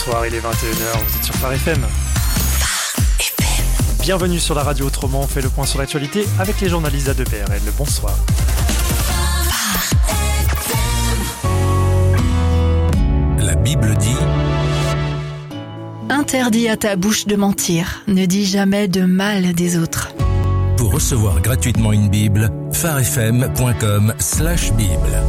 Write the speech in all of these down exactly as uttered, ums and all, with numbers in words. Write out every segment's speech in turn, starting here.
Bonsoir, il est vingt et une heures, vous êtes sur Phare F M. Bienvenue sur la radio Autrement, on fait le point sur l'actualité avec les journalistes d'A deux P R L. Bonsoir. La Bible dit: interdis à ta bouche de mentir, ne dis jamais de mal des autres. Pour recevoir gratuitement une Bible, pharefm point com slash bible.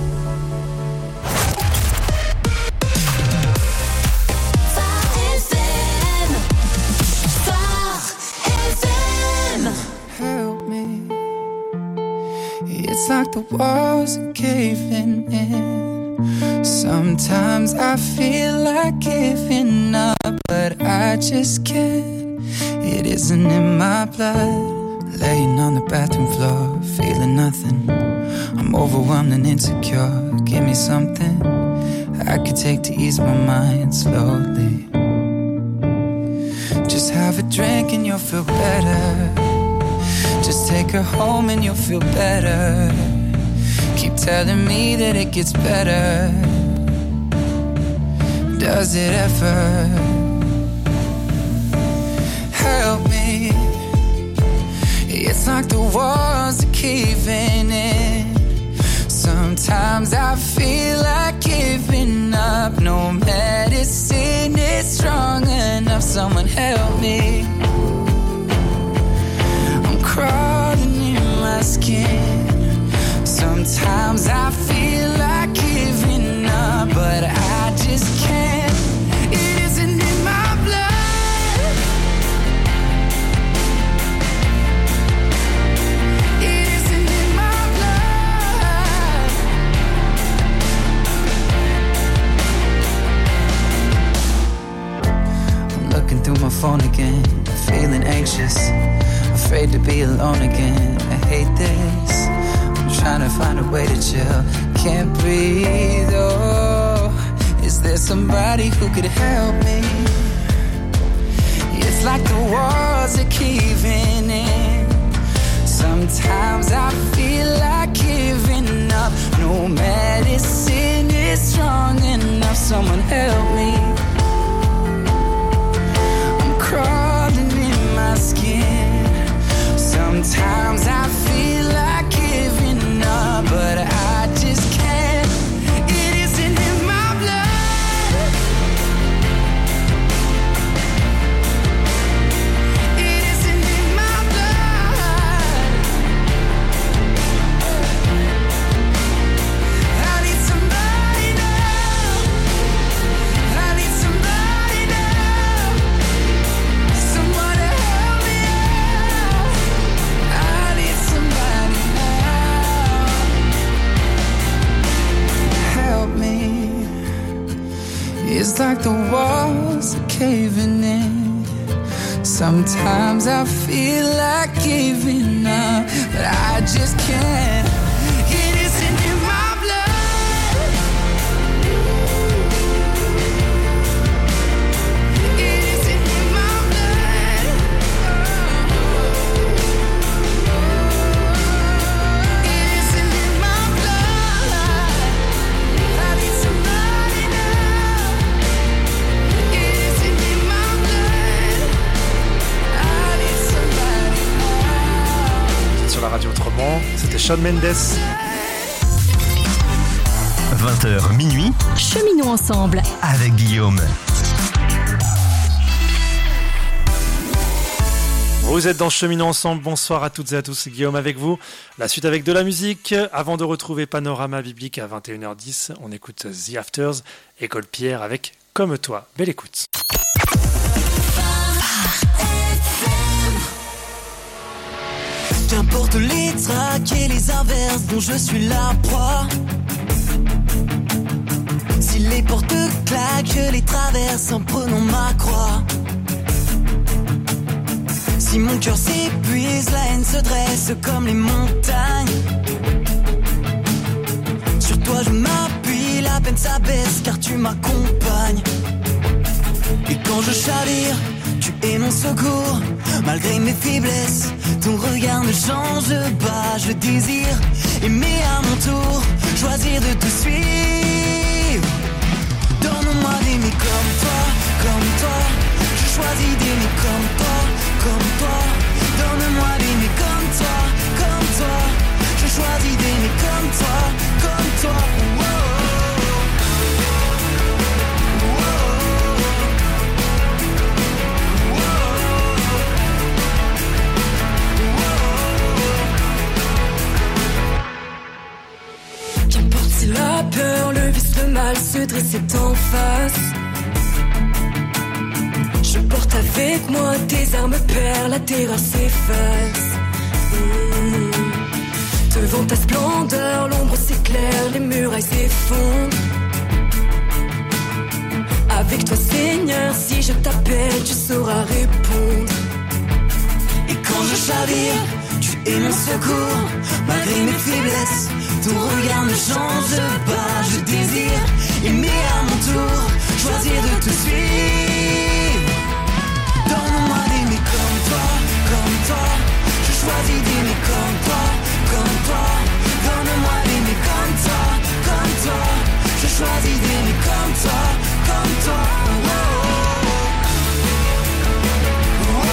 It's like the walls are caving in. Sometimes I feel like giving up, but I just can't. It isn't in my blood. Laying on the bathroom floor, feeling nothing. I'm overwhelmed and insecure. Give me something I could take to ease my mind slowly. Just have a drink and you'll feel better. Just take her home and you'll feel better. Keep telling me that it gets better. Does it ever? Help me. It's like the walls are caving in. Sometimes I feel like giving up. No medicine is strong enough. Someone help me. Crawling in my skin. Sometimes I feel like giving up, but I just can't. It isn't in my blood. It isn't in my blood. I'm looking through my phone again, feeling anxious. Afraid to be alone again. I hate this. I'm trying to find a way to chill. Can't breathe. Oh, is there somebody who could help me? It's like the walls are caving in. Sometimes I feel like giving up. No medicine is strong enough. Someone help me. I'm crawling in my skin. Sometimes I feel like giving up, but I just can't. It isn't in my blood. It isn't in my blood. I need somebody now. I need somebody now. Someone to help me out. I need somebody now. Help me. It's like the walls are caving in. Sometimes I feel like giving up, but I just can't. It isn't in my blood. It isn't in my blood. It isn't in my blood. I need somebody now. It isn't in my blood. I need somebody now. Sur la radio Autrement, c'était Shawn Mendes. vingt heures minuit Cheminons ensemble. avec Guillaume. Vous êtes dans Cheminons ensemble, bonsoir à toutes et à tous, c'est Guillaume avec vous. La suite avec de la musique. Avant de retrouver Panorama Biblique à vingt et une heures dix, on écoute The Afters, École Pierre avec Comme toi. Belle écoute. Qu'importe les traques et les averses dont je suis la proie. Si les portes claquent, je les traverse en prenant ma croix. Si mon cœur s'épuise, la haine se dresse comme les montagnes. Sur toi je m'appuie, la peine s'abaisse car tu m'accompagnes. Et quand je chavire, tu es mon secours. Malgré mes faiblesses, ton regard ne change pas. Je désire aimer à mon tour, choisir de te suivre. Donne-moi d'aimer comme toi. mal se dresser en face. Je porte avec moi tes armes pères, la terreur s'efface. Mmh. Devant ta splendeur, l'ombre s'éclaire, les murailles s'effondrent. Avec toi Seigneur, si je t'appelle, tu sauras répondre. Et quand je chavire, tu es mon secours. Malgré mes faiblesses, ton regard ne change pas. Je désire aimer à mon tour, choisir de te suivre. Donne-moi d'aimer comme toi, comme toi. Je choisis d'aimer comme toi, comme toi. Donne-moi d'aimer comme toi, comme toi. Je choisis d'aimer comme toi, comme toi. Oh, oh, oh,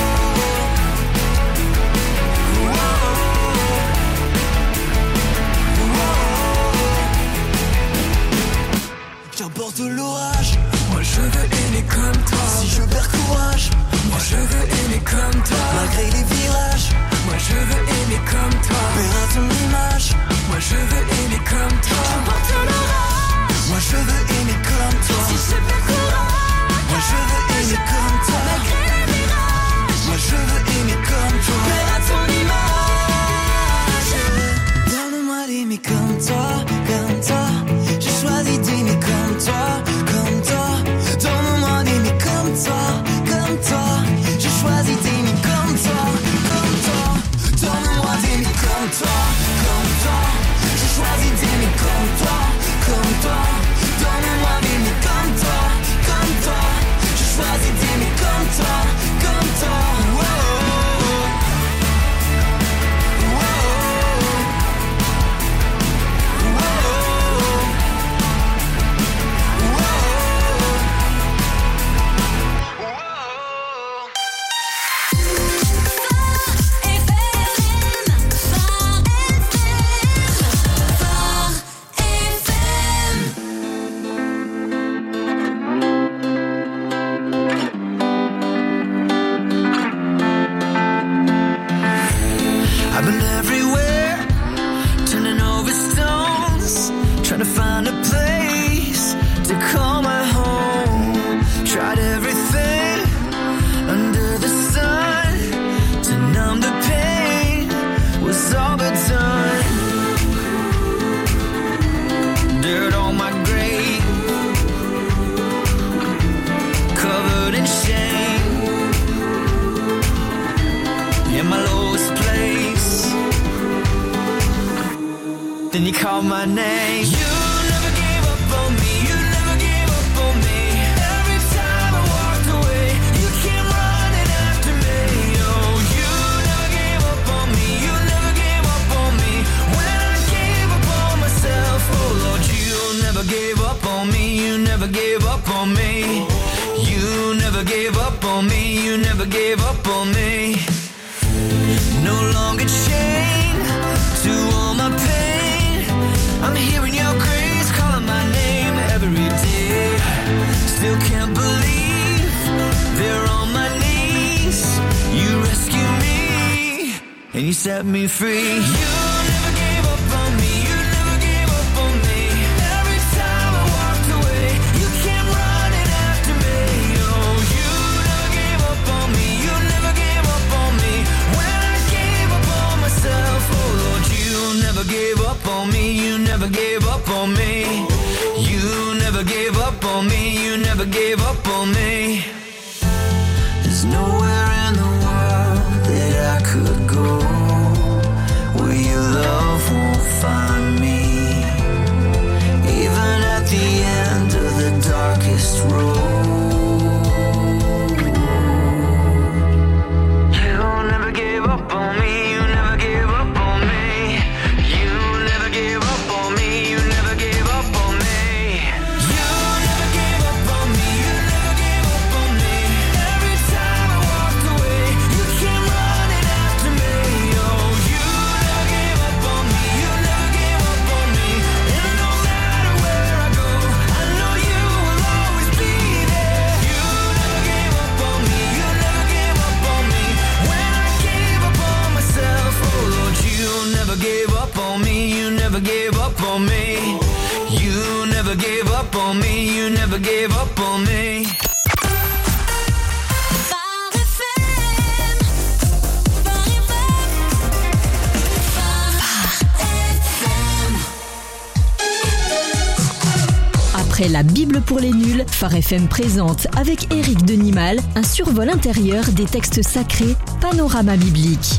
oh, oh. Qu'importe l'orage, moi je veux aimer comme toi. Si je perds courage, moi je veux aimer comme toi. Malgré les virages, moi je veux aimer comme toi. Faire à ton image, moi je veux aimer comme toi. Qu'importe l'orage, moi je veux aimer comme toi. Si je perds courage, moi je veux aimer comme toi. Malgré les virages, moi je veux aimer comme toi. Faire à ton image. Donne-moi d'aimer comme toi, comme toi. J'ai choisi d'aimer comme toi, comme toi. Donne-moi d'aimer comme toi, comme toi. J'ai choisi d'aimer comme toi, comme toi. Donne-moi d'aimer comme toi, comme toi. J'ai choisi d'aimer comme toi, comme toi. Donne-moi d'aimer comme toi, comme toi. J'ai choisi d'aimer comme toi, comme toi. Oh, oh, I've been everywhere, turning over stones, trying to find a place to call my home. Tried everything under the sun to numb the pain, was all but done. Dirt on my grave, covered in shame, in my lowest place. Then you called my name. You never gave up on me, you never gave up on me. Every time I walked away, you came running after me. Oh, you never gave up on me, you never gave up on me. When I gave up on myself, oh Lord, you never gave up on me, you never gave up on me. You never gave up on me, you never gave up on me. No longer chained to all my pain, I'm hearing your grace calling my name every day. Still can't believe they're on my knees. You rescue me and you set me free. You never gave up on me, you never gave up on me. Every time I walked away, you came running after me. Oh, you never gave up on me, you never gave up on me. When I gave up on myself, oh Lord, you never gave up on me, you never gave up on me. You never gave up on me, you never gave up on me. There's nowhere in the world that I could go where your love won't find me. Even at the end of the darkest road, you never gave up on me, you never gave up on me. You never gave up on me, you never gave up on me. You never gave up on me, you never gave up never gave up on me, you never gave up on me. Après la Bible pour les nuls, Phare F M présente avec Éric Denimal un survol intérieur des textes sacrés, Panorama biblique.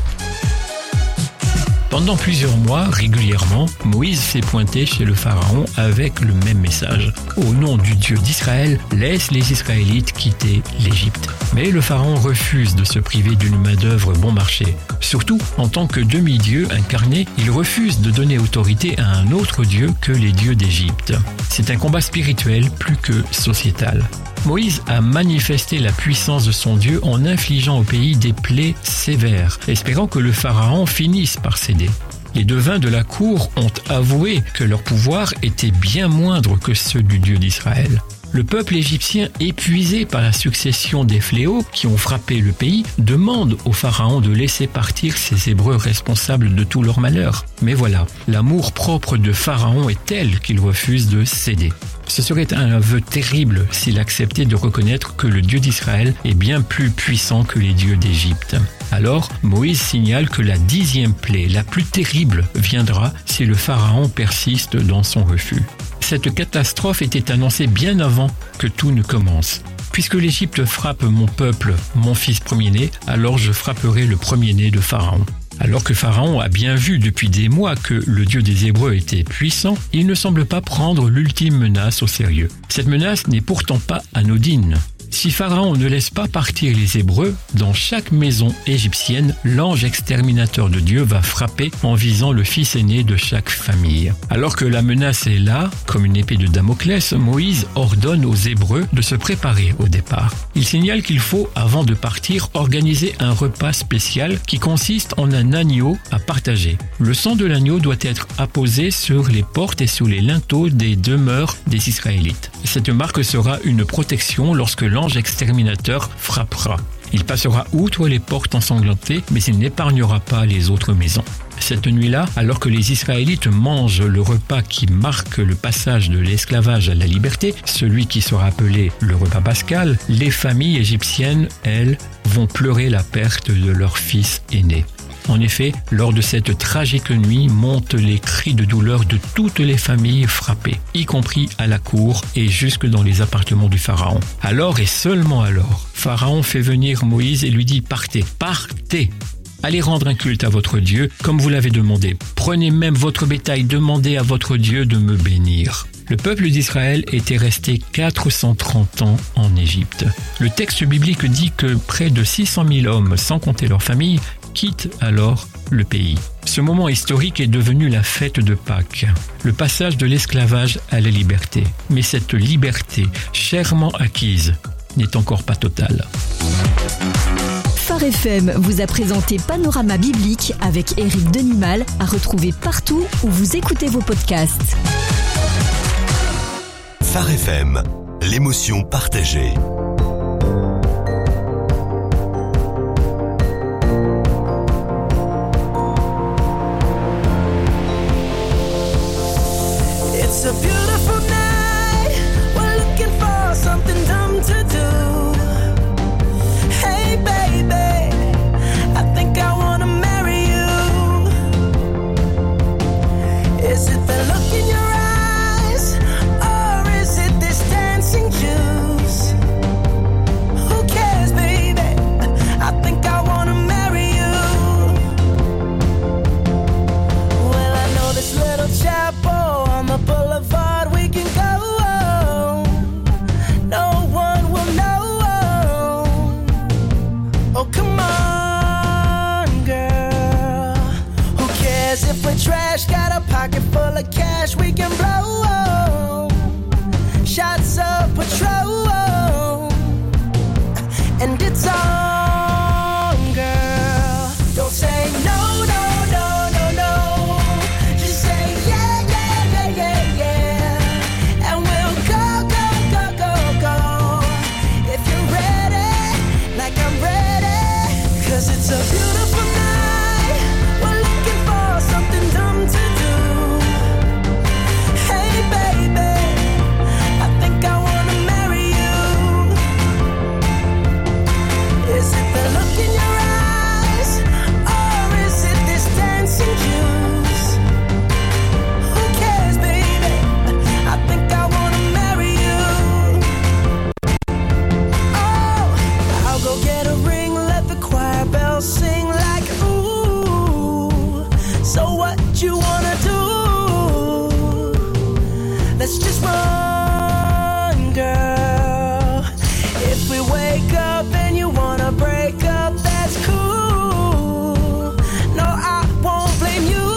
Pendant plusieurs mois, régulièrement, Moïse s'est pointé chez le Pharaon avec le même message. Au nom du Dieu d'Israël, laisse les Israélites quitter l'Égypte. Mais le Pharaon refuse de se priver d'une main-d'œuvre bon marché. Surtout, en tant que demi-dieu incarné, il refuse de donner autorité à un autre Dieu que les dieux d'Égypte. C'est un combat spirituel plus que sociétal. Moïse a manifesté la puissance de son Dieu en infligeant au pays des plaies sévères, espérant que le Pharaon finisse par céder. Les devins de la cour ont avoué que leur pouvoir était bien moindre que ceux du Dieu d'Israël. Le peuple égyptien, épuisé par la succession des fléaux qui ont frappé le pays, demande au Pharaon de laisser partir ces Hébreux responsables de tout leur malheur. Mais voilà, l'amour propre de Pharaon est tel qu'il refuse de céder. Ce serait un aveu terrible s'il acceptait de reconnaître que le Dieu d'Israël est bien plus puissant que les dieux d'Égypte. Alors, Moïse signale que la dixième plaie, la plus terrible, viendra si le Pharaon persiste dans son refus. Cette catastrophe était annoncée bien avant que tout ne commence. Puisque l'Égypte frappe mon peuple, mon fils premier-né, alors je frapperai le premier-né de Pharaon. Alors que Pharaon a bien vu depuis des mois que le Dieu des Hébreux était puissant, il ne semble pas prendre l'ultime menace au sérieux. Cette menace n'est pourtant pas anodine. Si Pharaon ne laisse pas partir les Hébreux, dans chaque maison égyptienne, l'ange exterminateur de Dieu va frapper en visant le fils aîné de chaque famille. Alors que la menace est là, comme une épée de Damoclès, Moïse ordonne aux Hébreux de se préparer au départ. Il signale qu'il faut, avant de partir, organiser un repas spécial qui consiste en un agneau à partager. Le sang de l'agneau doit être apposé sur les portes et sur les linteaux des demeures des Israélites. Cette marque sera une protection lorsque l'ange exterminateur frappera. Il passera outre les portes ensanglantées, mais il n'épargnera pas les autres maisons. Cette nuit-là, alors que les Israélites mangent le repas qui marque le passage de l'esclavage à la liberté, celui qui sera appelé le repas pascal, les familles égyptiennes, elles, vont pleurer la perte de leur fils aîné. En effet, lors de cette tragique nuit, montent les cris de douleur de toutes les familles frappées, y compris à la cour et jusque dans les appartements du Pharaon. Alors et seulement alors, Pharaon fait venir Moïse et lui dit « Partez, partez !» Allez rendre un culte à votre Dieu, comme vous l'avez demandé. Prenez même votre bétail, demandez à votre Dieu de me bénir. Le peuple d'Israël était resté quatre cent trente ans en Égypte. Le texte biblique dit que près de six cent mille hommes, sans compter leur famille, quittent alors le pays. Ce moment historique est devenu la fête de Pâques, le passage de l'esclavage à la liberté. Mais cette liberté, chèrement acquise, n'est encore pas totale. Phare F M vous a présenté Panorama biblique avec Éric Denimal, à retrouver partout où vous écoutez vos podcasts. Phare F M, l'émotion partagée. It's a beautiful night. We're looking for something dumb to do. Hey baby, I think I wanna marry you. Is it the look in your eyes, or is it this dancing juice? Who cares, baby? I think I wanna marry you. Well, I know this little chapel on the boulevard we can go. fine, girl. If we wake up and you wanna break up, that's cool. No, I won't blame you.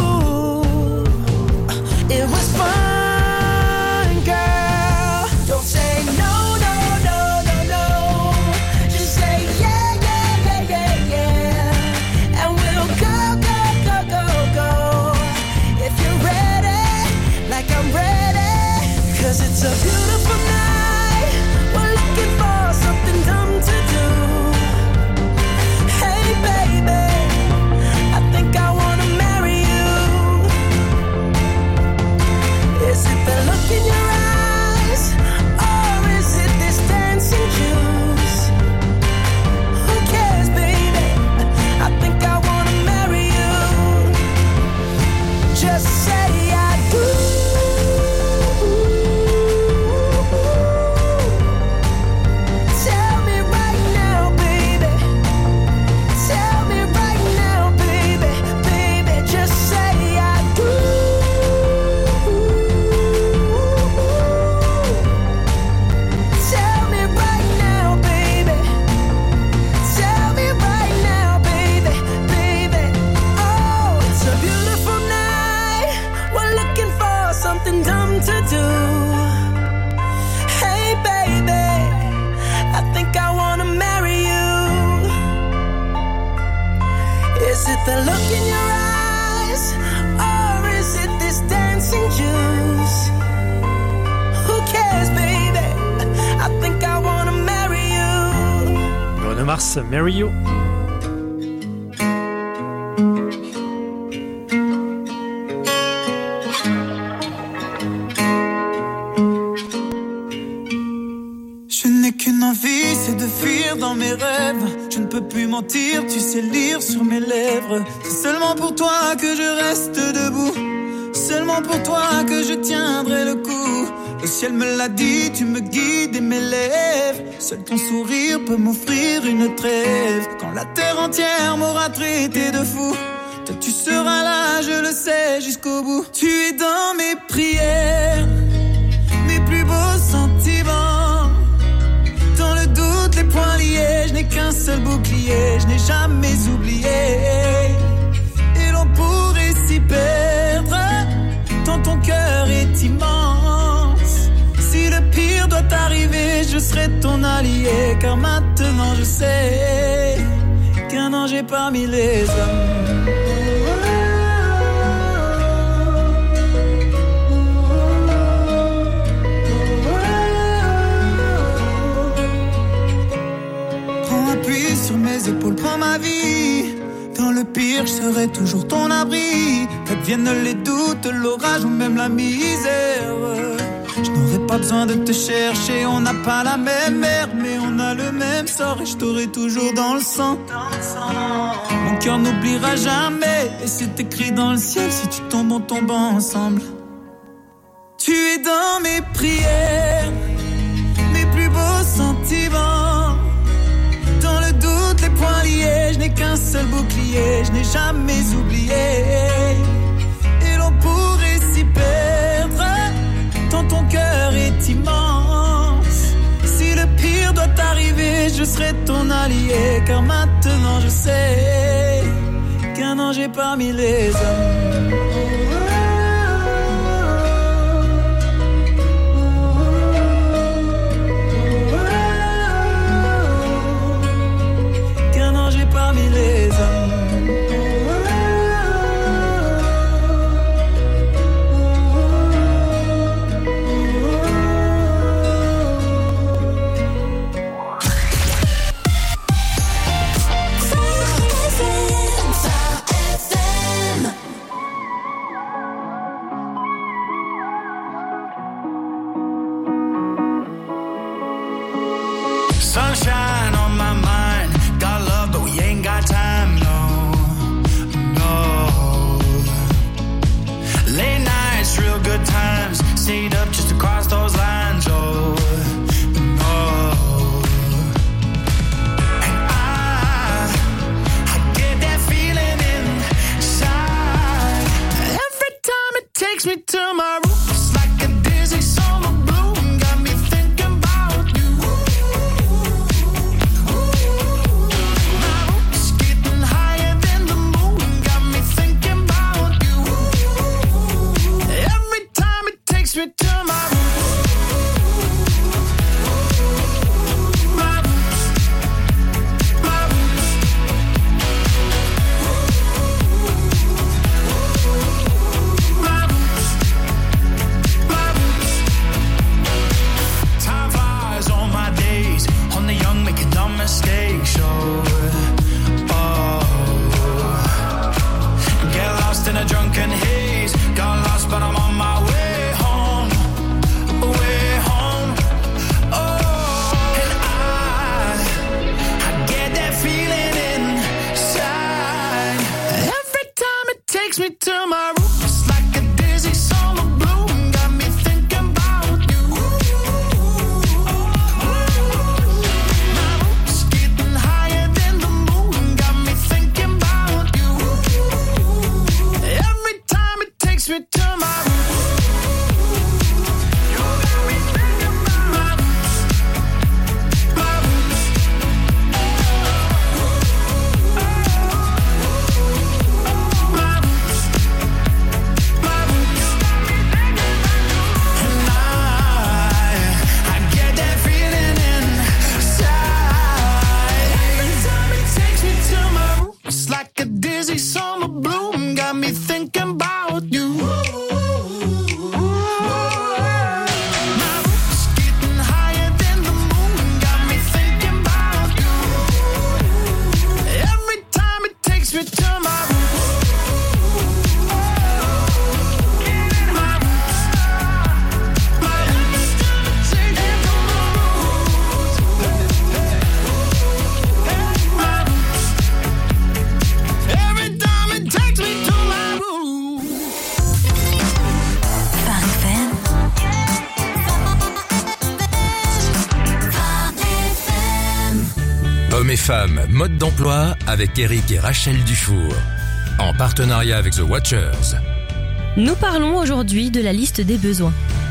It was fun, girl. Don't say no, no, no, no, no. Just say yeah, yeah, yeah, yeah, yeah. And we'll go, go, go, go, go. If you're ready, like I'm ready. Cause it's a beautiful night. We're looking for something dumb to do. Hey baby, I think I wanna marry you. Is it the look in your eyes, or is it this dancing juice? Who cares, baby? I think I wanna marry you. Just say I do. Tell me right now, baby. Tell me right now, baby. Baby, just say I do. Tell me right now, baby. Tell me right now, baby. Baby, oh, it's a beautiful night. We're looking for something dumb to do. Hey baby, I think I wanna marry you. Is it the look in your eyes, or is it this dancing juice? Who cares, baby? I think I wanna marry you. Bruno Mars, Marry You. Je n'ai qu'une envie, c'est de fuir dans mes rêves. Je ne peux plus mentir, tu sais lire sur mes lèvres. C'est seulement pour toi que je reste debout. Seulement pour toi que je tiendrai le coup. Le ciel me l'a dit, tu me guides et m'élèves. Seul ton sourire peut m'offrir une trêve. Quand la terre entière m'aura traité de fou, toi tu seras là, je le sais, jusqu'au bout. Tu es dans mes prières, mes plus beaux sentiments. Dans le doute, les poings liés, je n'ai qu'un seul bouclier, je n'ai jamais oublié. Et l'on pourrait s'y perdre, tant ton cœur est immense. Si le pire doit arriver, je serai ton allié. Car maintenant je sais qu'un ange est parmi les hommes. Sur mes épaules, prends ma vie. Dans le pire, je serai toujours ton abri. Qu'adviennent les doutes, l'orage ou même la misère. Je n'aurai pas besoin de te chercher. On n'a pas la même mère, mais on a le même sort. Et je t'aurai toujours dans le sang. Mon cœur n'oubliera jamais. Et c'est écrit dans le ciel, si tu tombes, on tombe ensemble. Tu es dans mes prières, mes plus beaux sentiments. Dans le doute, les poings liés, je n'ai qu'un seul bouclier, je n'ai jamais oublié. Et l'on pourrait s'y perdre, tant ton cœur est immense. Si le pire doit arriver, je serai ton allié. Car maintenant je sais qu'un ange est parmi les hommes. Parmi les hommes. Sunshine on my mind. Got love, but we ain't got time, no, no. Late nights, real good times. Stayed up just to cross those lines, oh, no. And I, I get that feeling inside. Every time it takes me to my room, it's like a dizzy summer bloom. Got me thinking Hommes et femmes, mode d'emploi avec Eric et Rachel Dufour. En partenariat avec The Watchers. Nous parlons aujourd'hui de la liste des besoins.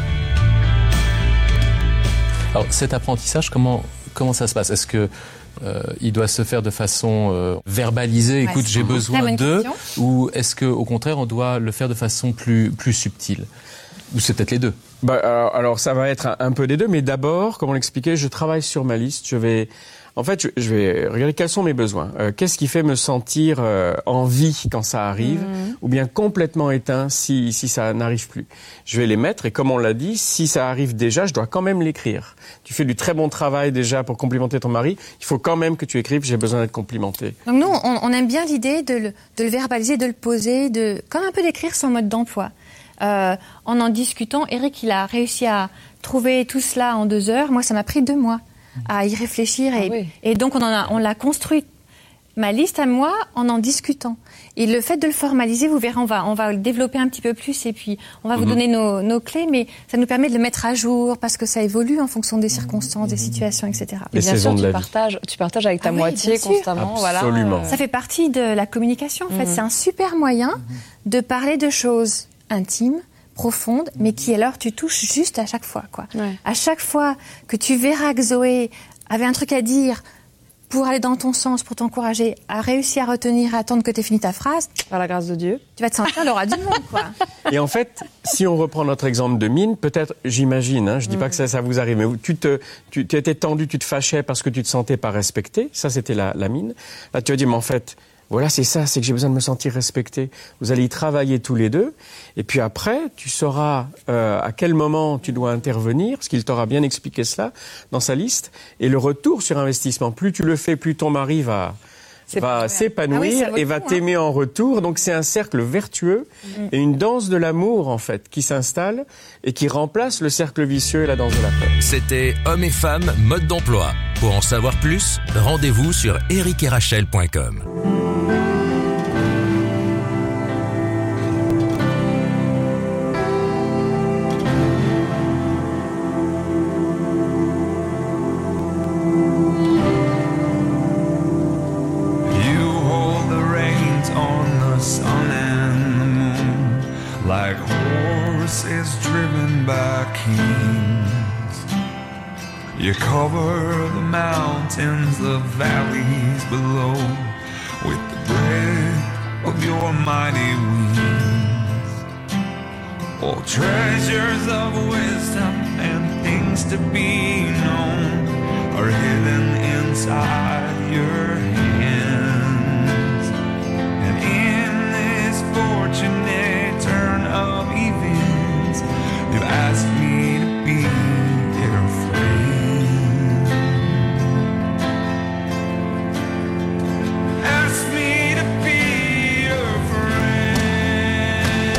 Alors cet apprentissage, comment, comment ça se passe ? Est-ce que euh, il doit se faire de façon euh, verbalisée, ouais, écoute, j'ai besoin de, ou est-ce que au contraire on doit le faire de façon plus, plus subtile ? Ou c'est peut-être les deux ? Bah, alors, alors ça va être un, un peu des deux, mais d'abord, comme on l'expliquait, je travaille sur ma liste, je vais... En fait, je, je vais regarder quels sont mes besoins. Euh, qu'est-ce qui fait me sentir euh, en vie quand ça arrive, mmh. ou bien complètement éteint si, si ça n'arrive plus. Je vais les mettre et comme on l'a dit, si ça arrive déjà, je dois quand même l'écrire. Tu fais du très bon travail déjà pour complimenter ton mari, il faut quand même que tu écrives, j'ai besoin d'être complimenté. Donc nous, on, on aime bien l'idée de le, de le verbaliser, de le poser, de comme un peu d'écrire son mode d'emploi. Euh, en en discutant, Eric, il a réussi à trouver tout cela en deux heures. Moi, ça m'a pris deux mois à y réfléchir et, ah oui. et donc on, en a, on l'a construit, ma liste à moi, en en discutant. Et le fait de le formaliser, vous verrez, on va, on va le développer un petit peu plus et puis on va mmh. vous donner nos, nos clés, mais ça nous permet de le mettre à jour parce que ça évolue en fonction des circonstances, mmh. des situations, et cetera. Et bien sûr, tu partages, tu partages avec ta ah moitié oui, constamment. Absolument. Voilà. Ça fait partie de la communication, en fait. Mmh. C'est un super moyen mmh. de parler de choses intimes, profonde, mais qui alors tu touches juste à chaque fois, quoi. Ouais. À chaque fois que tu verras que Zoé avait un truc à dire pour aller dans ton sens, pour t'encourager à réussir à retenir, à attendre que tu aies fini ta phrase, par la grâce de Dieu, tu vas te sentir l'aura du monde, quoi. Et en fait, si on reprend notre exemple de mine, peut-être, j'imagine, hein, je dis mmh. pas que ça, ça vous arrive, mais tu te, tu, tu étais tendu, tu te fâchais parce que tu te sentais pas respecté. Ça, c'était la, la mine. Là, tu vas dire, mais en fait, voilà, c'est ça, c'est que j'ai besoin de me sentir respecté. Vous allez y travailler tous les deux. Et puis après, tu sauras euh, à quel moment tu dois intervenir, parce qu'il t'aura bien expliqué cela dans sa liste. Et le retour sur investissement, plus tu le fais, plus ton mari va, va s'épanouir ah oui, et va t'aimer hein. en retour. Donc c'est un cercle vertueux mmh. et une danse de l'amour, en fait, qui s'installe et qui remplace le cercle vicieux et la danse de la peur. C'était Hommes et femmes, mode d'emploi. Pour en savoir plus, rendez-vous sur eric et rachel point com. You cover the mountains, the valleys below with the breath of your mighty wings. All treasures of wisdom and things to be known are hidden inside your hands. And in this fortunate turn of events, you've asked me to be your friend. Ask me to be your friend.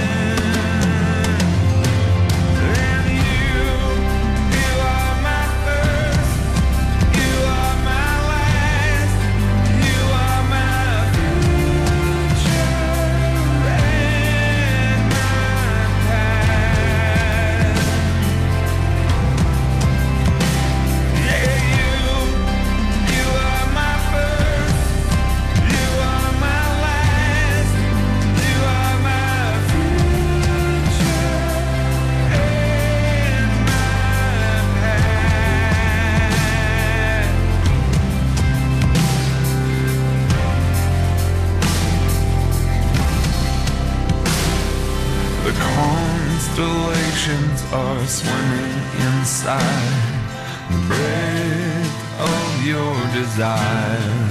And you, you are my first, you are my last, you are my future and my past. Yeah, you, you are my first, you are my last, you are my future and my The constellations are swimming inside the breath of your desire.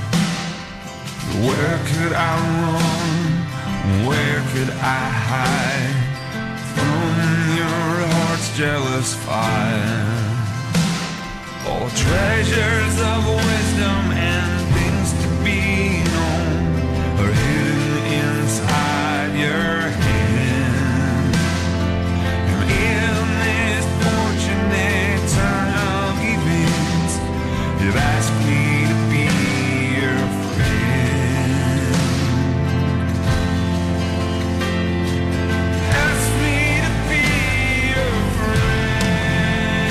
Where could I run? Where could I hide from your heart's jealous fire? All treasures of wisdom and things to be known are hidden inside your hand. And in this fortunate turn of events, you've asked me to be your friend. Ask me to be your friend.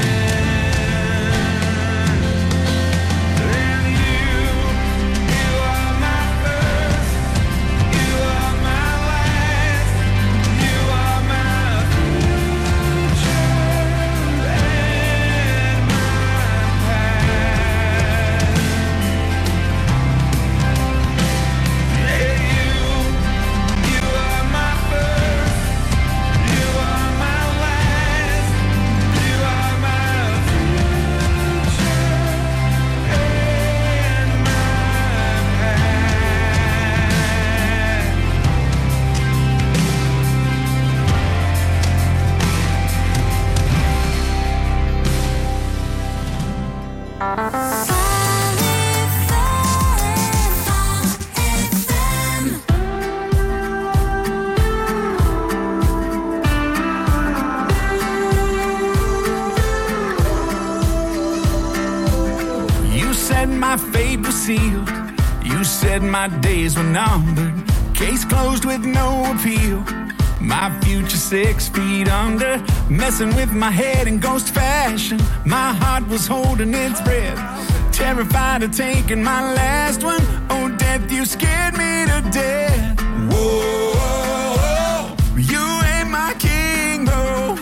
And you, you are my first, you are my last, you are my future and my past. Yeah, you, you are my first, you are my last, you are my future and my You said my fate was sealed. You said my days were numbered. Case closed with no appeal. My future six feet under. Messing with my head in ghost fashion. My heart was holding its breath. Terrified of taking my last one. Oh, death, you scared me to death. Whoa, you ain't my king, though.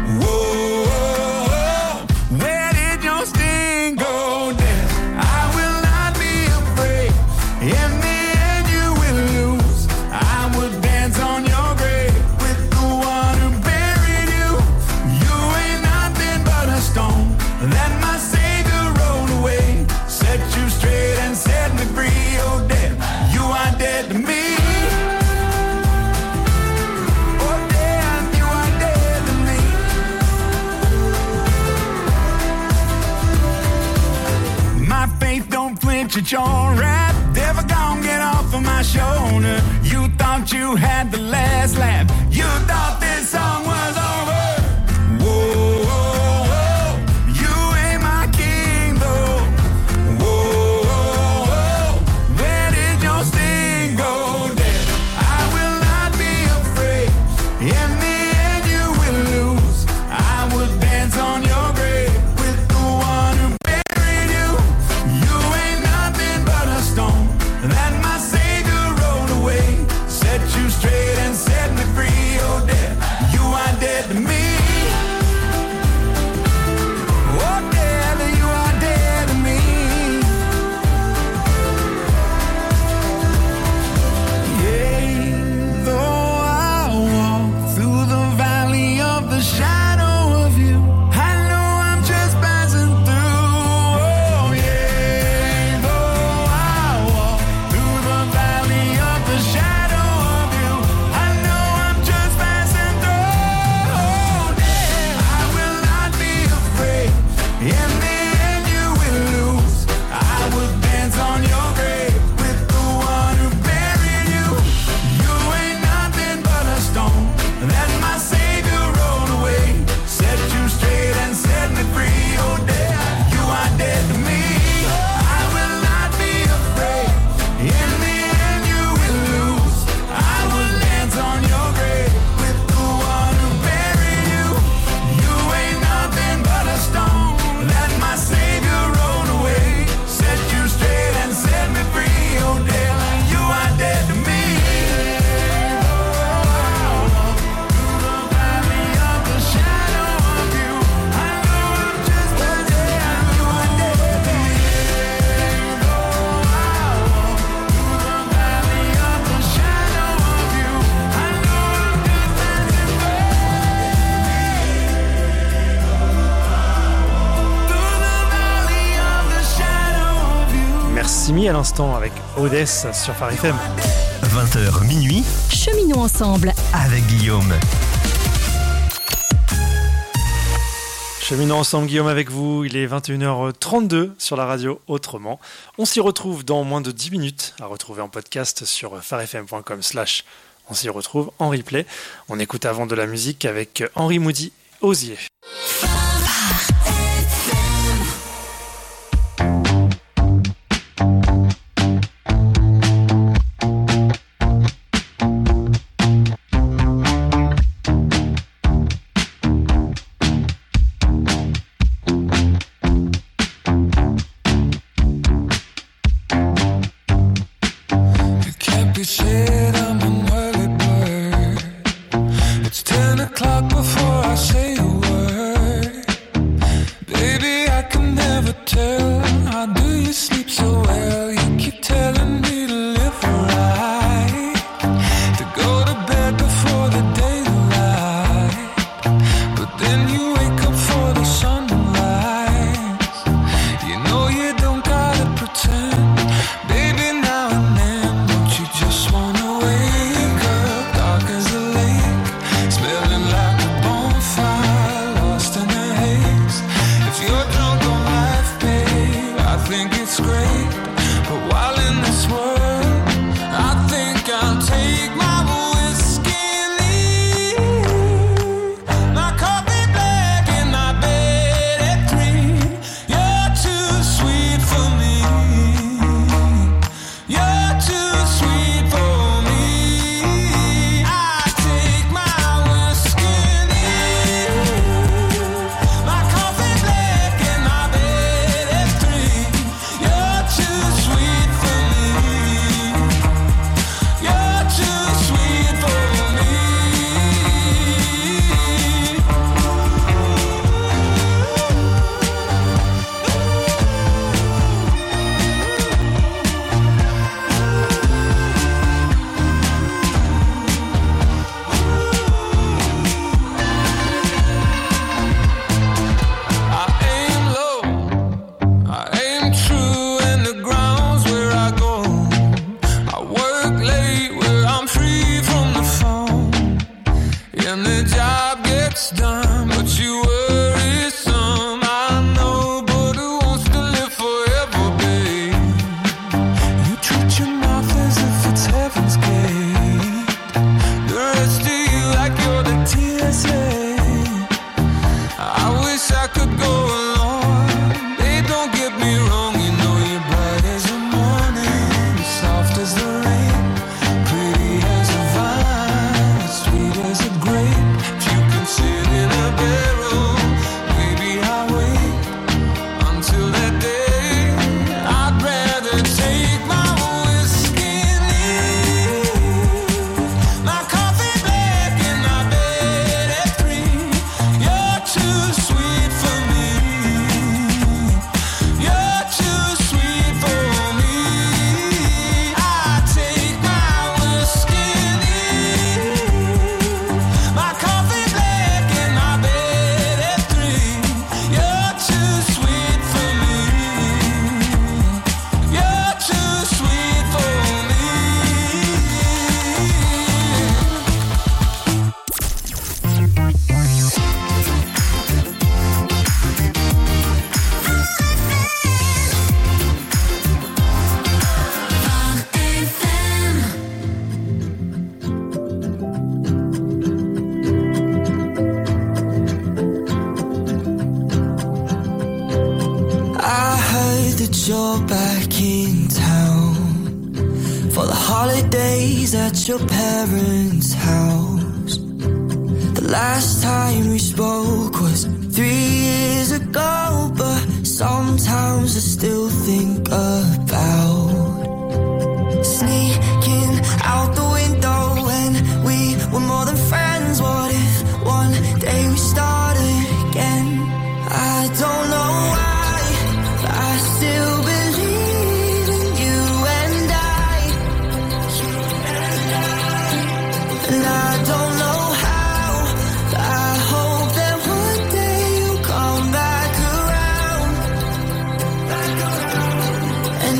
Whoa, where did your sting go, death? I will not be afraid. In the end, you will lose. I will dance on your grave with the one who buried you. You ain't nothing but a stone that my Savior rolled away. Set you straight and set me free. Oh, death, you are dead to me. Oh, death, you are dead to me. My faith don't flinch at your rap. Never gonna get off of my shoulder. You thought you had the last laugh. You thought this song was over. Whoa, whoa, whoa. You ain't my king, though. Whoa, whoa, whoa. Where did your sting go, death? I will not be afraid. In the end, you will lose. I will dance on your grave with the one who buried you. You ain't nothing but a stone that my Savior rolled away. Set you straight and set me free. Oh, death, Simi à l'instant avec Odessa sur Phare F M. vingt heures minuit. Cheminons ensemble avec Guillaume. Cheminons ensemble, Guillaume, avec vous. Il est vingt et une heures trente-deux sur la radio Autrement. On s'y retrouve dans moins de dix minutes, à retrouver en podcast sur pharefm point com slash. On s'y retrouve en replay. On écoute avant de la musique avec Henri Moody, Osier. you're back in town for the holidays at your parents' house. The last time we spoke was three years ago, but sometimes I still think about sneaking out the window when we were more than friends. What if one day we started again? I don't know why, but I still believe in you and I. And I don't know how, but I hope that one day you'll come back around. And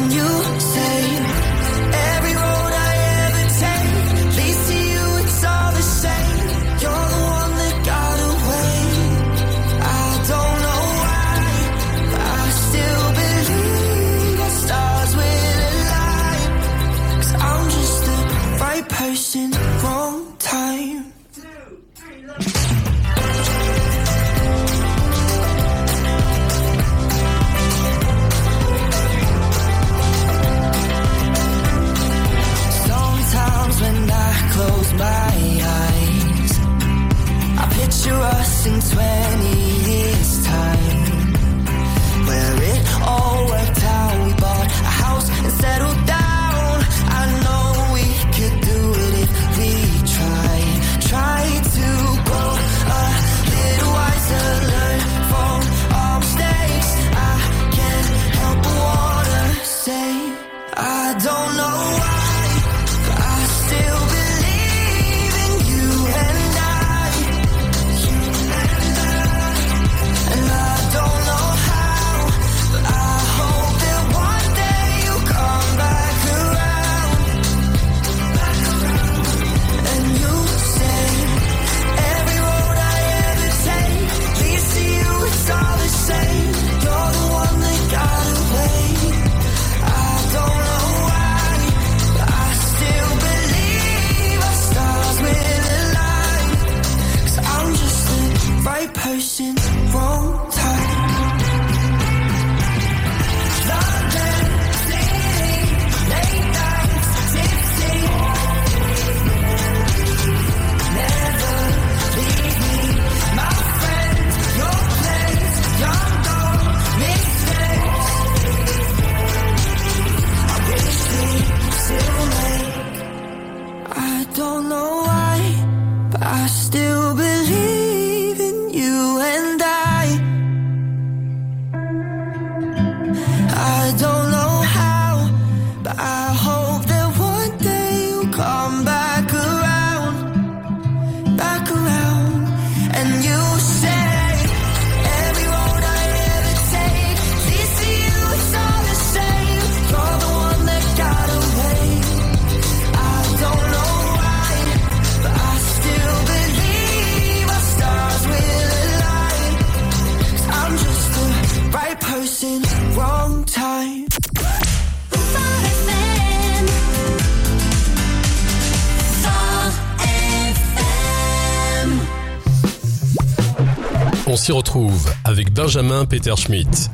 wrong time. London, city, late nights, tipsy. Never leave me, my friend. Your place, your door, mistakes. I wish we still make. I don't know why, but I still believe in you and I. I don't know how, but I hope that one day you'll come back around, back around. And you say, every road I ever take leads to you, it's all the same. You're the one that got away. I don't know why, but I still believe our stars will align. 'Cause I'm just the right person, wrong time. On s'y retrouve avec Benjamin Peter Schmidt.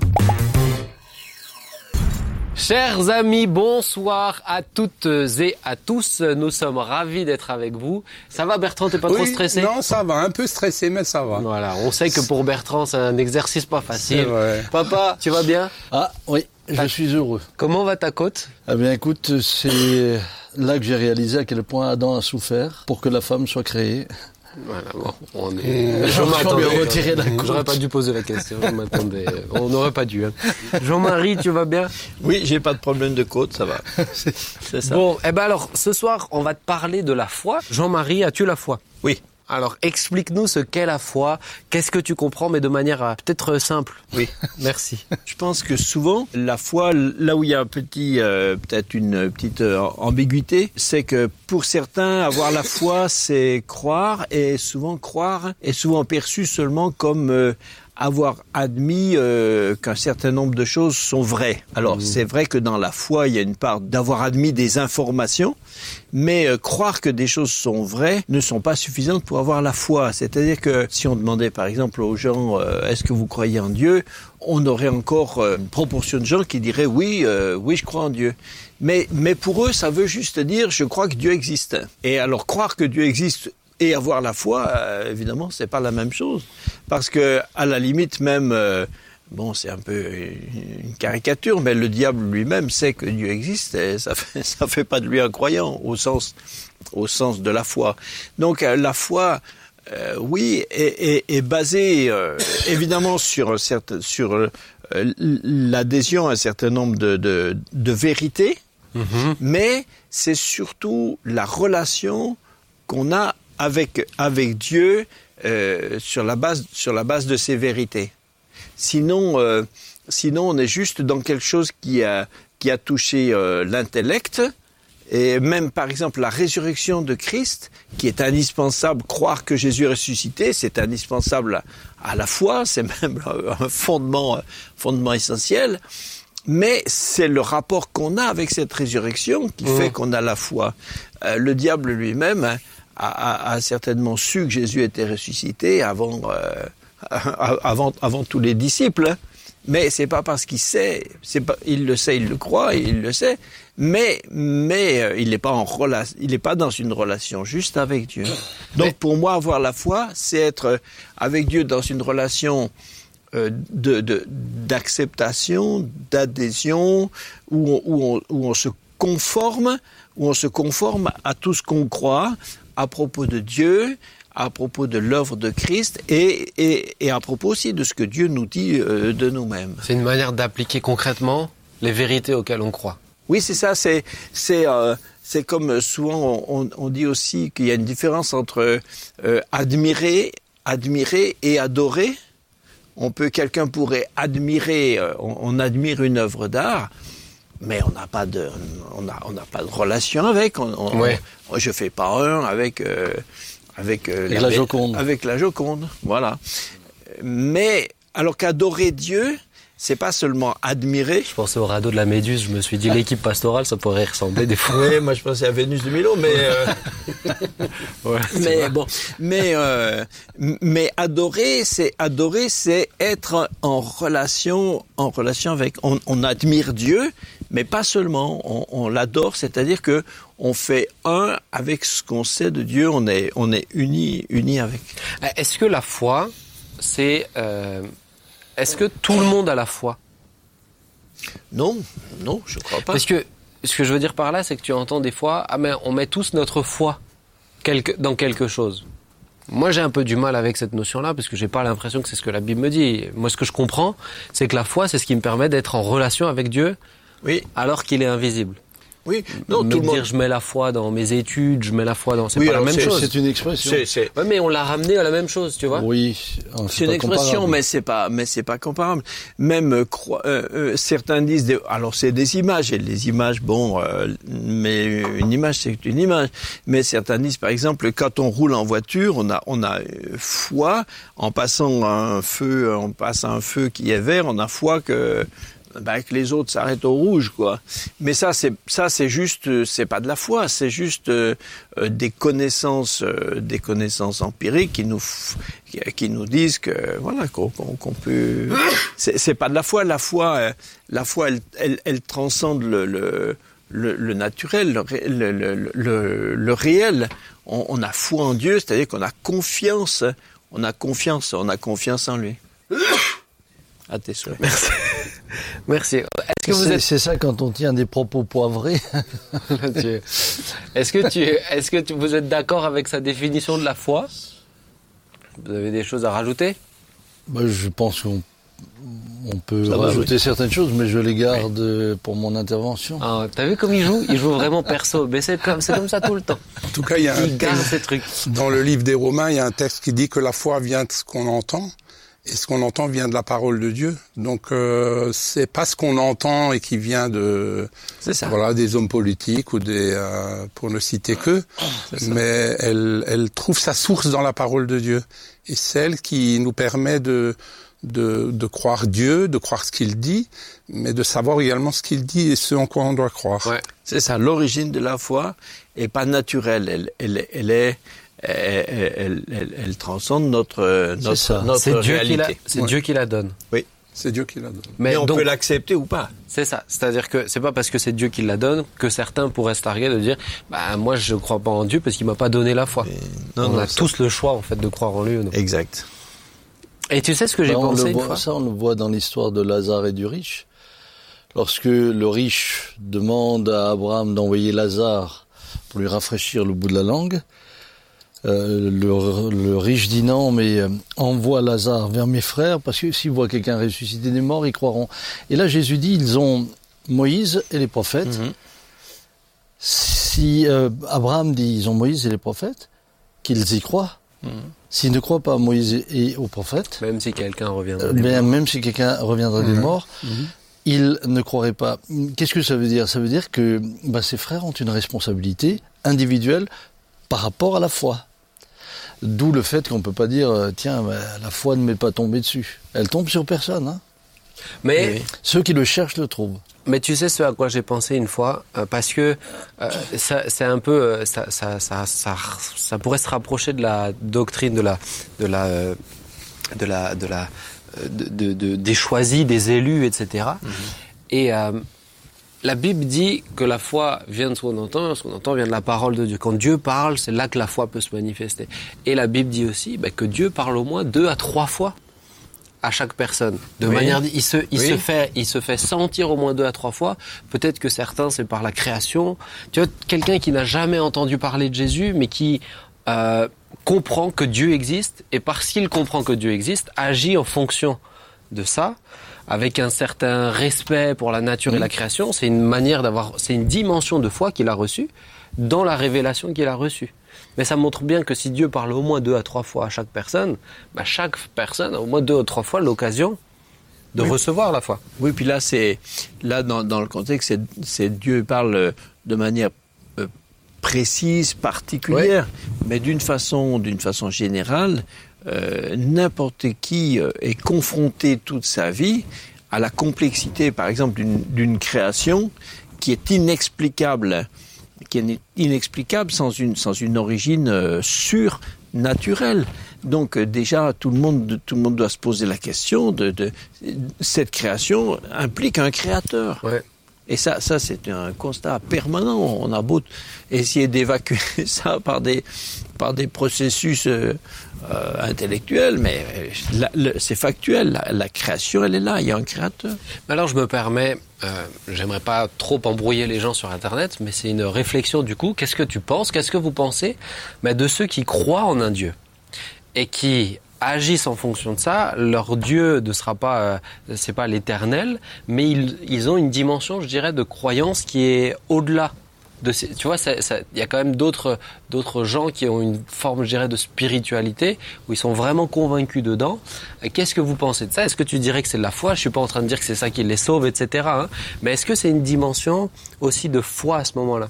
Chers amis, bonsoir à toutes et à tous. Nous sommes ravis d'être avec vous. Ça va Bertrand, t'es pas oui, trop stressé? Non, ça va, un peu stressé, mais ça va. Voilà, on sait que pour Bertrand, c'est un exercice pas facile. C'est vrai. Papa, tu vas bien? Ah oui, je suis heureux. Comment va ta côte? Eh bien écoute, c'est là que j'ai réalisé à quel point Adam a souffert pour que la femme soit créée. Voilà, bon, on est... Je m'attendais. Retirer la côte. J'aurais pas dû poser la question, je m'attendais. On n'aurait pas dû. Hein. Jean-Marie, tu vas bien? Oui, j'ai pas de problème de côte, ça va. C'est ça. Bon, eh ben alors, ce soir, on va te parler de la foi. Jean-Marie, as-tu la foi? Oui. Alors, explique-nous ce qu'est la foi, qu'est-ce que tu comprends, mais de manière euh, peut-être simple. Oui. Merci. Je pense que souvent, la foi, là où il y a un petit, euh, peut-être une petite euh, ambiguïté, c'est que pour certains, avoir la foi, c'est croire, et souvent croire est souvent perçu seulement comme euh, avoir admis euh, qu'un certain nombre de choses sont vraies. Alors, mmh. c'est vrai que dans la foi, il y a une part d'avoir admis des informations, mais euh, croire que des choses sont vraies ne sont pas suffisantes pour avoir la foi. C'est-à-dire que si on demandait par exemple aux gens euh, « Est-ce que vous croyez en Dieu ?», on aurait encore euh, une proportion de gens qui diraient « Oui, euh, oui, je crois en Dieu ». Mais, mais pour eux, ça veut juste dire « Je crois que Dieu existe ». Et alors, croire que Dieu existe et avoir la foi, euh, évidemment, c'est pas la même chose. Parce que, à la limite, même, euh, bon, c'est un peu une caricature, mais le diable lui-même sait que Dieu existe et ça fait, ça fait pas de lui un croyant au sens, au sens de la foi. Donc, euh, la foi, euh, oui, est, est, est basée, euh, évidemment, sur, certain, sur euh, l'adhésion à un certain nombre de, de, de vérités, mmh. mais c'est surtout la relation qu'on a avec avec Dieu euh, sur la base sur la base de ces vérités. Sinon euh, sinon on est juste dans quelque chose qui a qui a touché euh, l'intellect, et même par exemple la résurrection de Christ qui est indispensable. Croire que Jésus est ressuscité, c'est indispensable à, à la foi, c'est même un fondement fondement essentiel. Mais c'est le rapport qu'on a avec cette résurrection qui mmh. fait qu'on a la foi. Euh, le diable lui-même hein, A, a, a certainement su que Jésus était ressuscité avant, euh, avant, avant tous les disciples. Hein. Mais c'est pas parce qu'il sait, c'est pas, il le sait, il le croit, il le sait. Mais, mais euh, il n'est pas en relation, il n'est pas dans une relation juste avec Dieu. Donc mais... pour moi, avoir la foi, c'est être avec Dieu dans une relation euh, de, de, d'acceptation, d'adhésion, où on, où on, où on se conforme, où on se conforme à tout ce qu'on croit, à propos de Dieu, à propos de l'œuvre de Christ et, et, et à propos aussi de ce que Dieu nous dit euh, de nous-mêmes. C'est une manière d'appliquer concrètement les vérités auxquelles on croit. Oui, c'est ça. C'est, c'est, euh, c'est comme souvent on, on dit aussi qu'il y a une différence entre euh, admirer, admirer et adorer. On peut, quelqu'un pourrait admirer, euh, on, on admire une œuvre d'art, mais on n'a pas de, on a, on n'a pas de relation avec. On, on, ouais. on, je fais pas un avec, euh, avec, euh, avec la, la Joconde. Avec la Joconde, voilà. Mais alors qu'adorer Dieu, c'est pas seulement admirer. Je pensais au radeau de la Méduse, je me suis dit l'équipe pastorale, ça pourrait ressembler des fois. Oui, moi je pensais à Vénus de Milo, mais euh... ouais, mais vrai. bon, mais euh, mais adorer, c'est adorer, c'est être en relation, en relation avec. On, on admire Dieu, mais pas seulement. On, on l'adore, c'est-à-dire que on fait un avec ce qu'on sait de Dieu. On est on est unis unis avec. Est-ce que la foi, c'est euh, est-ce que tout le monde a la foi? Non, non, je crois pas. Parce que ce que je veux dire par là, c'est que tu entends des fois, ah mais on met tous notre foi quelque, dans quelque chose. Moi, j'ai un peu du mal avec cette notion-là parce que j'ai pas l'impression que c'est ce que la Bible me dit. Moi, ce que je comprends, c'est que la foi, c'est ce qui me permet d'être en relation avec Dieu, oui, alors qu'il est invisible. Oui, non, me tout le dire monde. je mets la foi dans mes études, je mets la foi dans. C'est Oui, pas la alors même c'est- chose. c'est une expression. C'est, c'est... Ouais, mais on l'a ramené à la même chose, tu vois. Oui, C'est une expression, mais c'est pas, mais c'est pas comparable. Même euh, croi- euh, euh, certains disent, des, alors c'est des images et les images, bon, euh, mais une image c'est une image. Mais certains disent, par exemple, quand on roule en voiture, on a, on a euh, foi en passant un feu, on passe un feu qui est vert, on a foi que. Ben, que les autres s'arrêtent au rouge, quoi. Mais ça, c'est ça, c'est juste, euh, c'est pas de la foi, c'est juste euh, euh, des connaissances, euh, des connaissances empiriques qui nous, f- qui, qui nous disent que voilà qu'on, qu'on, qu'on peut. C'est, c'est pas de la foi. La foi, euh, la foi, elle, elle, elle transcende le, le, le, le naturel, le, ré- le, le, le, le réel. On, on a foi en Dieu, c'est-à-dire qu'on a confiance, on a confiance, on a confiance en lui. À tes souhaits. Merci. Merci. Est-ce que vous c'est, êtes c'est ça quand on tient des propos poivrés. Dieu. Est-ce que tu, est-ce que tu, vous êtes d'accord avec sa définition de la foi? Vous avez des choses à rajouter? Bah, je pense qu'on on peut Ça va, rajouter oui. certaines choses, mais je les garde euh, pour mon intervention. Ah, t'as vu comme il joue? Il joue vraiment perso. Mais c'est comme, c'est comme ça tout le temps. En tout cas, il y a un Il garde texte- ces trucs. dans le livre des Romains, il y a un texte qui dit que la foi vient de ce qu'on entend, et ce qu'on entend vient de la parole de Dieu. Donc, euh, c'est pas ce qu'on entend et qui vient de, C'est ça. voilà, des hommes politiques ou des, euh, pour ne citer que, C'est ça. mais elle, elle trouve sa source dans la parole de Dieu, et celle qui nous permet de de, de croire Dieu, de croire ce qu'il dit, mais de savoir également ce qu'il dit et ce en quoi on doit croire. Ouais. C'est ça. L'origine de la foi est pas naturelle. Elle, elle, elle est, elle, elle, elle, elle transcende notre, notre, ça. notre C'est Dieu qui la, réalité. c'est Ouais. Dieu qui la donne. Oui. C'est Dieu qui l'a donné. Mais Mais on donc, peut l'accepter ou pas. c'est ça. C'est-à-dire que c'est pas parce que c'est Dieu qui la donne que certains pourraient se targuer de dire, bah, moi, je crois pas en Dieu parce qu'il m'a pas donné la foi. non, on non, a ça- tous le choix, en fait, de croire en lui ou non. Exact. Et tu sais ce que j'ai Bah, on pensé le une voit- fois? Ça, on le voit dans l'histoire de Lazare et du riche. Lorsque le riche demande à Abraham d'envoyer Lazare pour lui rafraîchir le bout de la langue, euh, le, le riche dit non, mais euh, envoie Lazare vers mes frères, parce que s'ils voient quelqu'un ressusciter des morts, ils croiront. Et là, Jésus dit, ils ont Moïse et les prophètes. Mm-hmm. Si euh, Abraham dit, ils ont Moïse et les prophètes, qu'ils y croient. Mm-hmm. S'ils ne croient pas à Moïse et aux prophètes, Même si quelqu'un reviendra. euh, des ben, morts. même si quelqu'un reviendrait des morts, il ne croirait pas. Qu'est-ce que ça veut dire? Ça veut dire que bah, ses frères ont une responsabilité individuelle par rapport à la foi. D'où le fait qu'on peut pas dire euh, tiens, bah, la foi ne m'est pas tombée dessus. Elle tombe sur personne. Hein. Mais, Ceux qui le cherchent le trouvent. mais tu sais ce à quoi j'ai pensé une fois, euh, parce que euh, ça, c'est un peu, euh, ça, ça, ça, ça, ça pourrait se rapprocher de la doctrine de la, de la, euh, de la, de la, euh, de, de, de- des choisis, des élus, et cetera. Et euh, la Bible dit que la foi vient de ce qu'on entend, ce qu'on entend vient de la parole de Dieu. Quand Dieu parle, c'est là que la foi peut se manifester. Et la Bible dit aussi bah, que Dieu parle au moins deux à trois fois à chaque personne. De Oui. manière, il se, il Oui. se fait, il se fait sentir au moins deux à trois fois. Peut-être que certains c'est par la création. Tu vois, quelqu'un qui n'a jamais entendu parler de Jésus, mais qui euh, comprend que Dieu existe et parce qu'il comprend que Dieu existe, agit en fonction de ça, avec un certain respect pour la nature et la création. C'est une manière d'avoir, c'est une dimension de foi qu'il a reçue dans la révélation qu'il a reçue. Mais ça montre bien que si Dieu parle au moins deux à trois fois à chaque personne, bah chaque personne a au moins deux ou trois fois l'occasion de Oui. recevoir la foi. Oui, puis là, c'est là dans, dans le contexte, c'est, c'est Dieu parle de manière euh, précise, particulière, mais d'une façon, d'une façon générale, euh, n'importe qui euh, est confronté toute sa vie à la complexité, par exemple, d'une, d'une création qui est inexplicable, qui est inexplicable sans une, sans une origine euh, sûre, naturelle. Donc euh, déjà, tout le monde, tout le monde doit se poser la question de, de cette création implique un créateur. Ouais. Et ça, ça c'est un constat permanent. On a beau essayer d'évacuer ça par des, par des processus euh, euh, intellectuels, mais la, le, c'est factuel. La, la création, elle est là. Il y a un créateur. Mais alors, je me permets, euh, j'aimerais pas trop embrouiller les gens sur Internet, mais c'est une réflexion du coup. Qu'est-ce que tu penses? Qu'est-ce que vous pensez bah, de ceux qui croient en un Dieu et qui agissent en fonction de ça? Leur Dieu ne sera pas, euh, c'est pas l'éternel, mais ils, ils ont une dimension, je dirais, de croyance qui est au-delà de ces, tu vois, il y a quand même d'autres, d'autres gens qui ont une forme, je dirais, de spiritualité où ils sont vraiment convaincus dedans. Qu'est-ce que vous pensez de ça? Est-ce que tu dirais que c'est de la foi? Je suis pas en train de dire que c'est ça qui les sauve, et cetera. Hein, mais est-ce que c'est une dimension aussi de foi à ce moment-là?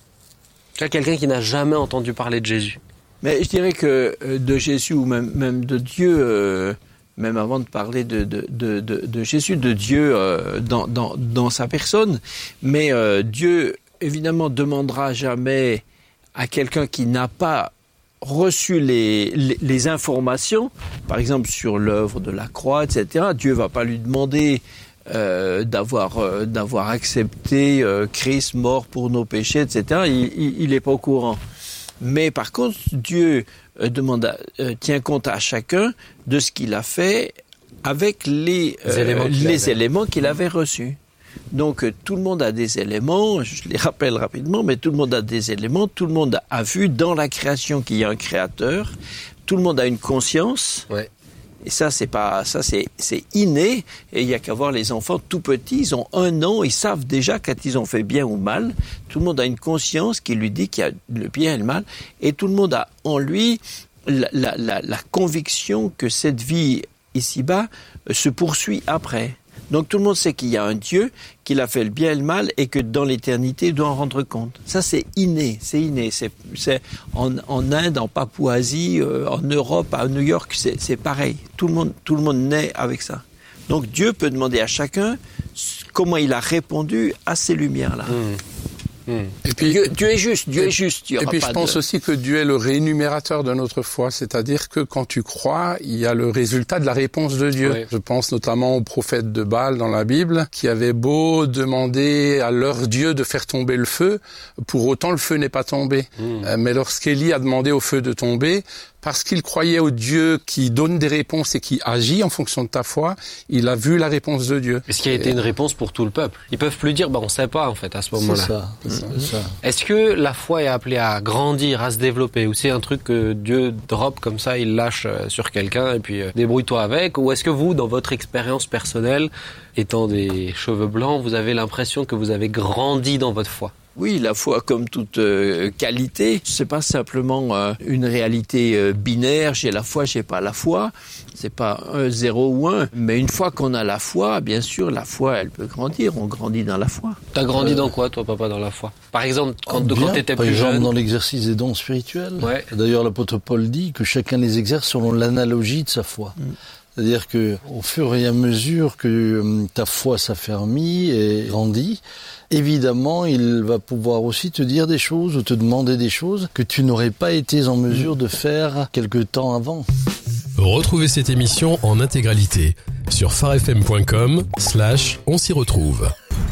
Tu vois, quelqu'un qui n'a jamais entendu parler de Jésus. Mais je dirais que euh, de Jésus ou même, même de Dieu, euh, même avant de parler de, de, de, de, de Jésus, de Dieu euh, dans, dans, dans sa personne, mais euh, Dieu évidemment demandera jamais à quelqu'un qui n'a pas reçu les, les, les informations, par exemple sur l'œuvre de la croix, et cetera. Dieu va pas lui demander euh, d'avoir euh, d'avoir accepté euh, Christ mort pour nos péchés, et cetera. Il n'est pas au courant. Mais par contre, Dieu euh, demande à, euh, tient compte à chacun de ce qu'il a fait avec les, euh, les éléments qu'il, les avait. éléments qu'il avait reçus. Donc euh, tout le monde a des éléments, je les rappelle rapidement, mais tout le monde a des éléments, tout le monde a vu dans la création qu'il y a un créateur, tout le monde a une conscience. Ouais. Et ça, c'est pas, ça, c'est, c'est inné. Et il y a qu'à voir les enfants tout petits, ils ont un an, ils savent déjà quand ils ont fait bien ou mal. Tout le monde a une conscience qui lui dit qu'il y a le bien et le mal. Et tout le monde a en lui la, la, la, la conviction que cette vie ici-bas se poursuit après. Donc tout le monde sait qu'il y a un Dieu, qu'il a fait le bien et le mal et que dans l'éternité, il doit en rendre compte. Ça, c'est inné, c'est inné. C'est, c'est en, en Inde, en Papouasie, euh, en Europe, à New York, c'est, c'est pareil. Tout le monde, tout le monde naît avec ça. Donc Dieu peut demander à chacun comment il a répondu à ces lumières-là. Mmh. Mmh. Et puis Dieu, Dieu est juste, Dieu et, est juste. Et puis je pense de... aussi que Dieu est le rémunérateur de notre foi, c'est-à-dire que quand tu crois, il y a le résultat de la réponse de Dieu. Oui. Je pense notamment aux prophètes de Baal dans la Bible, qui avaient beau demander à leur Dieu de faire tomber le feu, pour autant le feu n'est pas tombé. Mmh. Euh, mais lorsqu'Élie a demandé au feu de tomber, parce qu'il croyait au Dieu qui donne des réponses et qui agit en fonction de ta foi, il a vu la réponse de Dieu. Et ce qui a été une réponse pour tout le peuple. Ils peuvent plus dire, bah on sait pas en fait à ce moment-là. C'est ça, c'est ça, c'est ça. Est-ce que la foi est appelée à grandir, à se développer, ou c'est un truc que Dieu drop comme ça, il lâche sur quelqu'un et puis euh, débrouille-toi avec, ou est-ce que vous, dans votre expérience personnelle, étant des cheveux blancs, vous avez l'impression que vous avez grandi dans votre foi? Oui, la foi, comme toute euh, qualité, c'est pas simplement euh, une réalité euh, binaire. J'ai la foi, j'ai pas la foi. C'est pas un zéro ou un. Mais une fois qu'on a la foi, bien sûr, la foi, elle peut grandir. On grandit dans la foi. T'as grandi euh... dans quoi, toi, papa, dans la foi? Par exemple, quand, oh, quand t'étais plus jeune. Par exemple, dans l'exercice des dons spirituels. Ouais. D'ailleurs, l'apôtre Paul dit que chacun les exerce selon l'analogie de sa foi. Mm. C'est-à-dire que, au fur et à mesure que euh, ta foi s'affermit et grandit, évidemment, il va pouvoir aussi te dire des choses ou te demander des choses que tu n'aurais pas été en mesure de faire quelque temps avant. Retrouvez cette émission en intégralité sur farfm point com slash on s'y retrouve.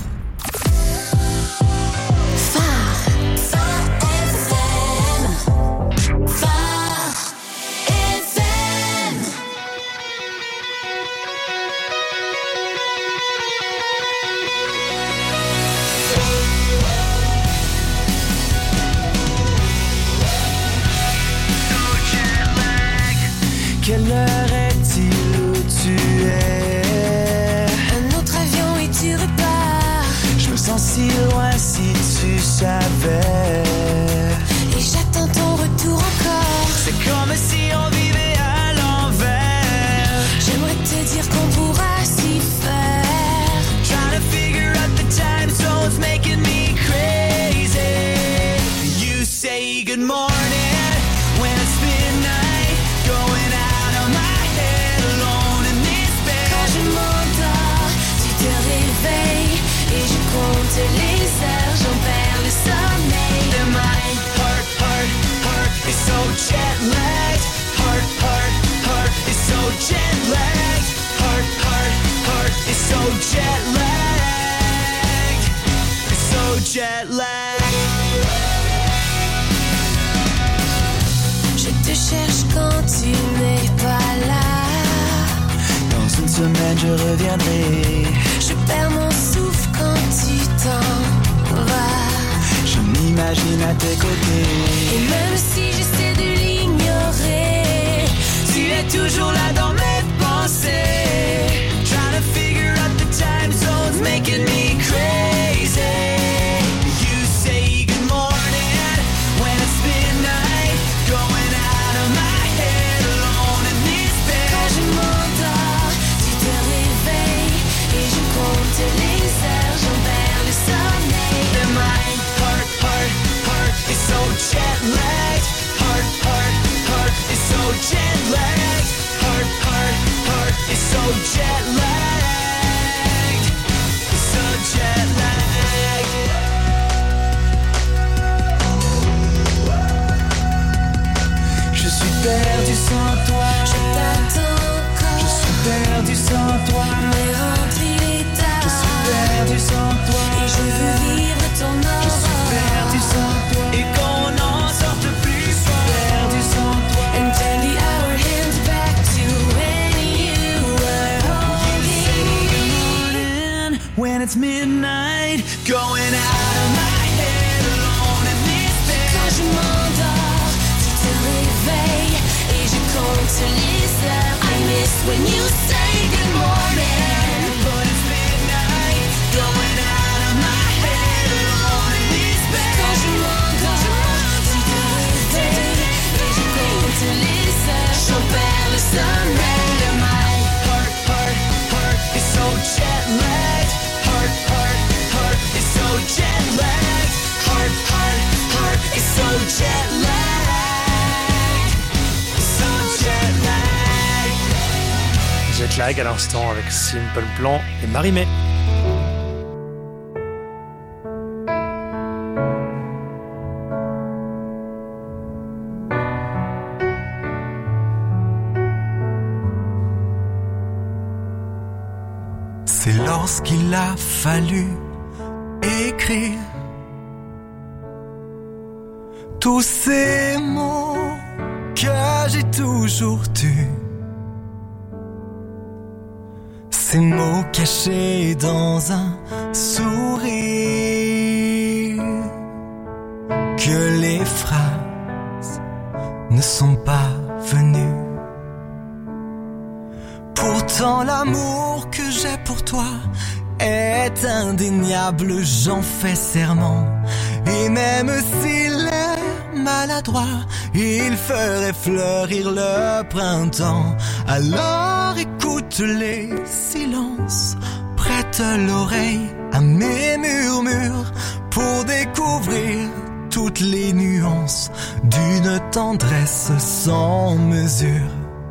Quelle heure est-il où tu es? Un autre avion et tu repars. jet lagged. It's so jet lagged. Je te cherche quand tu n'es pas là. Dans une semaine je reviendrai. Je perds mon souffle quand tu t'en vas. Je m'imagine à tes côtés. Et même si j'essaie de l'ignorer, tu es toujours là dans mes pensées. Trying to figure out the time zones, making me crazy. You say good morning when it's midnight, going out of my head alone in this bed. Quand je m'endors, tu te réveilles et je compte les heures, j'en perds le sommeil. The mind, heart, heart, heart is so jet lagged. Heart, heart, heart is so jet lagged. Heart, heart, heart is so jet lagged. It's so jet lagged. Je suis perdu sans toi. Je t'attends encore. Je suis perdu sans toi. Mais rempli l'état. Je suis perdu sans toi. Et je veux vivre ton aura. Je suis perdu sans toi. Et qu'on n'en sorte plus fort. Perdu sans toi. And turn the hour hands back to when you were holding. When it's midnight, going out of my head alone in this bed. Quand je m'endors, tu te réveilles et je compte les heures. I miss when you say good morning. But it's midnight, going out of my head alone in this bed. Quand je m'endors, tu te réveilles et je compte les heures. J'en perds le sommeil. My heart, heart, heart is so jet lagged. Heart, heart, heart is so jet lagged. Heart, heart, heart is so jet lagged. So jet lagged. Jet lag à l'instant avec Simple Plan et Marie-Mé. C'est lorsqu'il a fallu écrire tous ces mots que j'ai toujours tus. Ces mots cachés dans un sourire, que les phrases ne sont pas venues. Pourtant l'amour que j'ai pour toi est indéniable, j'en fais serment. Et même s'il est maladroit, il ferait fleurir le printemps. Alors écoute les silences, prête l'oreille à mes murmures pour découvrir toutes les nuances d'une tendresse sans mesure.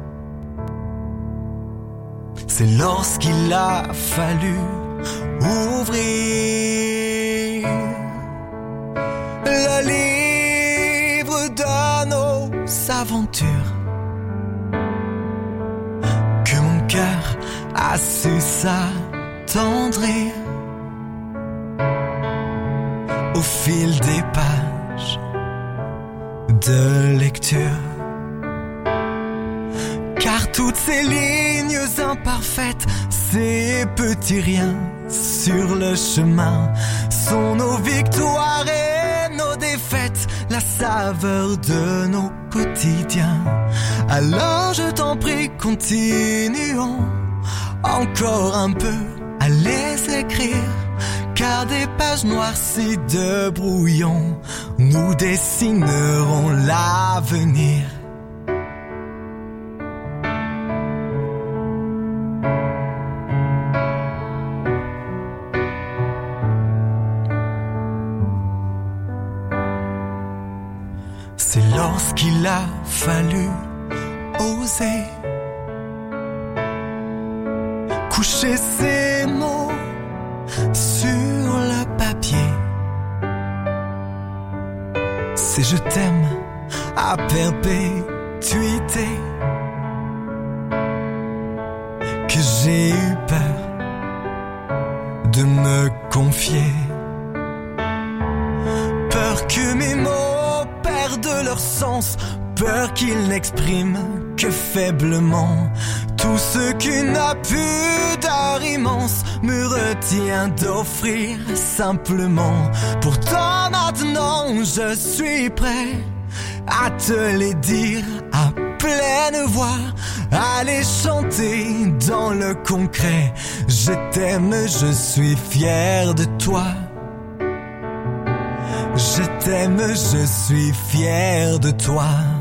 C'est lorsqu'il a fallu ouvrir le livre de nos aventures que mon cœur a su s'attendrir au fil des pages de lecture. Car toutes ces lignes imparfaites, ces petits riens sur le chemin, sont nos victoires et nos défaites, la saveur de nos quotidiens. Alors je t'en prie, continuons encore un peu à les écrire, car des pages noircies de brouillon nous dessineront l'avenir. C'est lorsqu'il a fallu oser coucher ces mots sur le papier. C'est je t'aime à perpétuité que j'ai eu peur peur qu'il n'exprime que faiblement tout ce qu'une pudeur immense me retient d'offrir simplement. Pourtant maintenant je suis prêt à te les dire à pleine voix, à les chanter dans le concret. Je t'aime, je suis fier de toi. Je t'aime, je suis fier de toi.